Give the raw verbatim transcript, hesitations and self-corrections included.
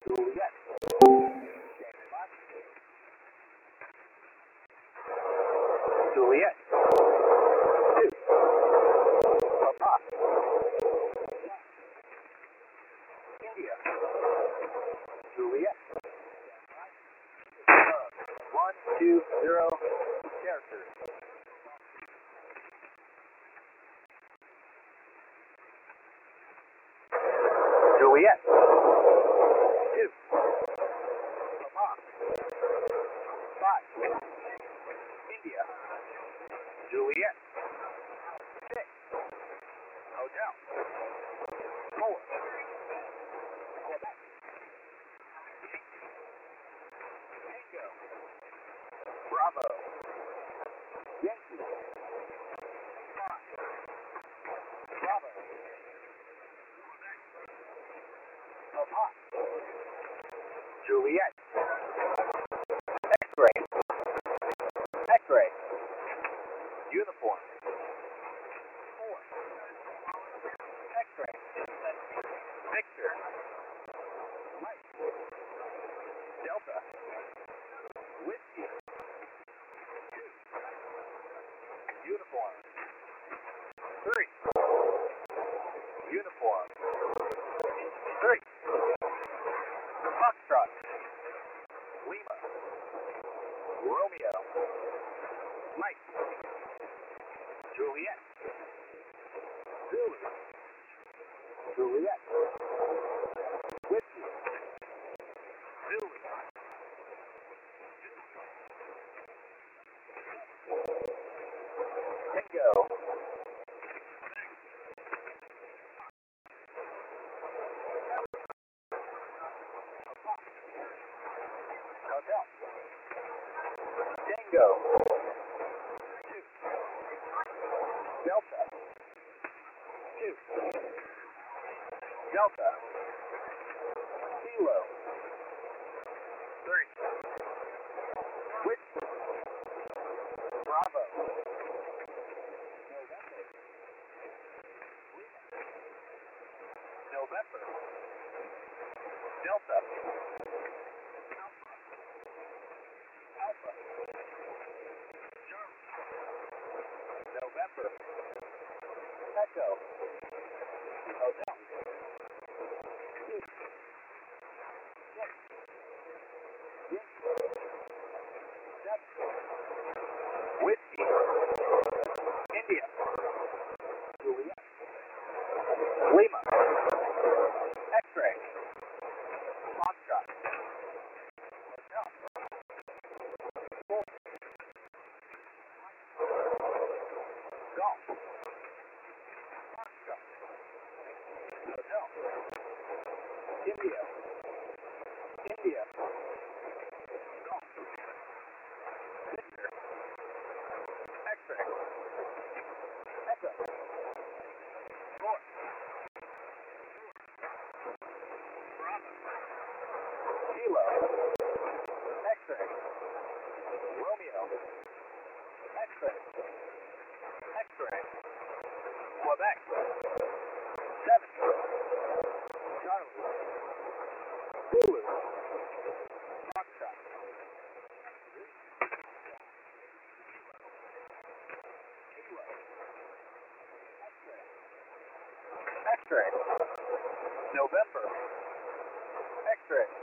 Juliet. Juliet. Two. Papa. India. Juliet. One, two, zero. Characters. Juliet. Two. Papa. Five. India. Juliet. Six. Hotel. Four. Quebec. Tango. Bravo. Yankee. Five. Bravo. Papa. Juliet. X-ray. X-ray. Uniform. Four. X-ray. Victor. Mike. Delta. Whiskey. Two. Uniform. Three. Uniform. Three. Foxtrot. Lima. Romeo. Mike. Juliet. Zulu. Juliet. Whiskey. Zulu. Tango. Hotel. Tango. Two. Delta. Two. Delta. Kilo. Three. Whiskey. Bravo. November. November. Delta. Alpha. Alpha. Charlie. November. Echo. Hotel. Six. Six. Seven. Whiskey. India. Juliet. Lima. X-ray. Foxtrot. Hotel. Four. Golf. Foxtrot. Hotel. India. India. Golf. Victor. X-ray. Echo. Four. Bravo. Kilo. X-ray. Romeo. X-ray. X-ray. Quebec. Seven. Charlie. Zulu. Foxtrot. Kilo. X-ray. X-ray. November. X-ray.